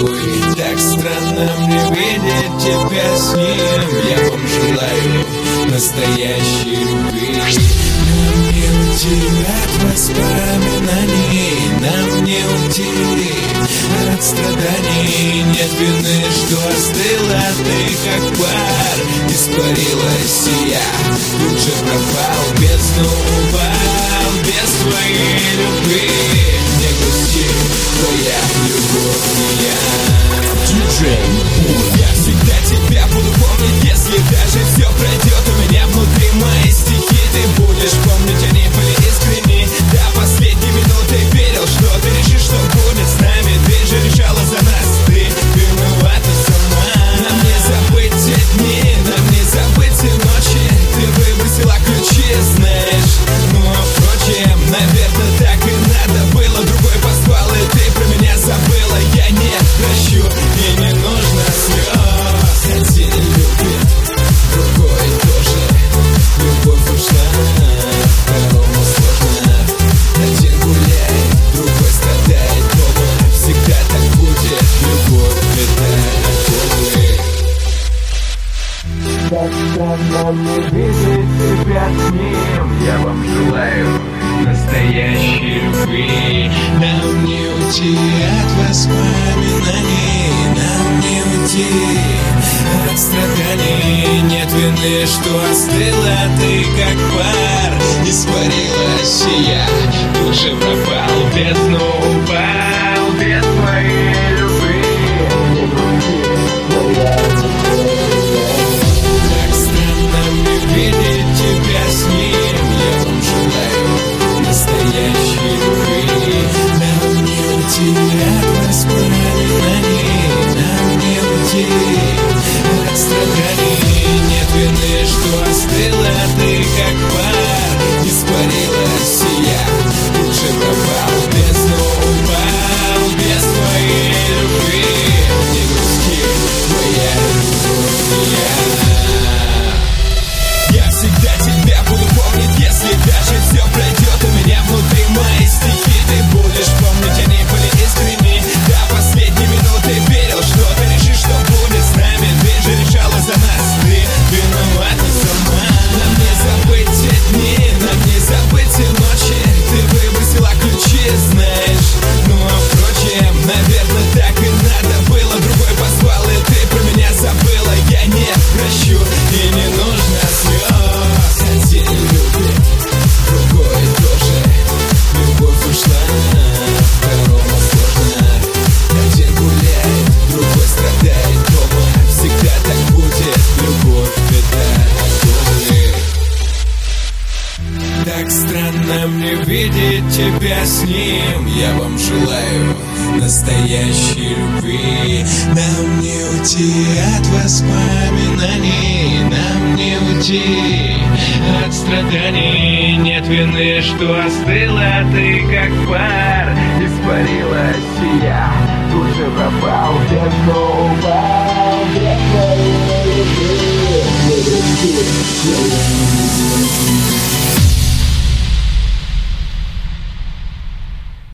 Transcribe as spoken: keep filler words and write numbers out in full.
любви. Так странно мне видеть тебя с ним. Я вам желаю настоящей любви. Нам не уйти от воспоминаний, нам не уйти от страданий. Нет вины, что остыла ты как пар. Испарилась и я тут же пропал, в бездну упал без твоей любви. Не грусти, твоя любовь не я. Диджей, я всегда тебя буду помнить, если даже все пройдет у меня внутри. Мои стихи ты будешь помнить, они были искренни. До последней минуты верил, что ты решишь, что будет с нами. Ты же решала за нас, ты виновата сама. Нам не забыть те дни, нам не забыть те ночи. Ты выбросила ключи, знаешь. Ну а впрочем, наверное, так и надо было. Другой позвал, и ты про меня забыла. Я не прощу, и не нужно слез. Один любит, другой тоже. Любовь ушла, второму сложно. Один гуляет, другой страдает дома. Всегда так будет, любовь это оковы. Так странно мне видеть тебя с ним. Я вам желаю настоящей любви. Нам не уйти от воспоминаний, нам не уйти от страданий. Нет вины, что остыла ты как пар. Испарилась и я тут же пропал, в бездну упал без твоей любви. Так странно мне видеть тебя с ним. Я вам желаю настоящей любви. Нам не уйти от воспоминаний, нам не уйти от страданий. Нет вины, что остыла ты как пар. Испарилась и я тут же пропал, в бездну упал без твоей любви. Не грусти, твоя любовь не я. Я всегда тебя буду помнить, если даже все пройдет у меня внутри. Мои стихи ты будешь помнить, они были искренни. До последней минуты верил, что ты решишь, что будет с нами. Ты же решала за нас, ты виновата сама. Нам не забыть те дни, нам не забыть те ночи. Ты выбросила ключи, знаешь. Ну а впрочем, наверное, так и надо было. Другой позвал, и ты про меня забыла. Я не прощу, и не нужно слез. Один любит, другой тоже. Любовь ушла, второму сложно. Один гуляет, другой страдает дома. Всегда так будет, любовь это оковы. Так странно мне видеть тебя с ним. Я вам желаю настоящей любви. Нам не уйти от воспоминаний, нам не уйти от страданий. Нет вины, что остыла ты как пар. Испарилась и я тут же пропал, в бездну упал без твоей любви.